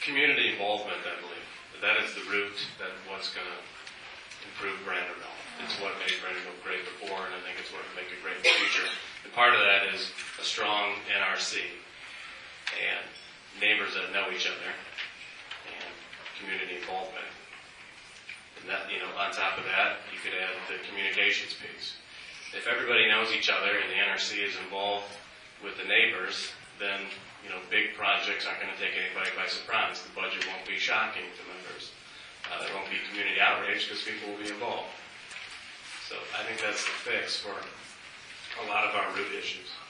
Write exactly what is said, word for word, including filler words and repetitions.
community involvement, I believe. That is the root that what's going to improve Brandonville. It's what made Brandonville great before, and I think it's what will make it great in the future. And part of that is a strong N R C and neighbors that know each other and community involvement. And that, you know, on top of that, you could add the communications piece. If everybody knows each other and the N R C is involved with the neighbors, then, you know, big projects aren't going to take anybody by surprise. The budget won't be shocking to members. Uh, there won't be community outrage because people will be involved. So I think that's the fix for a lot of our root issues.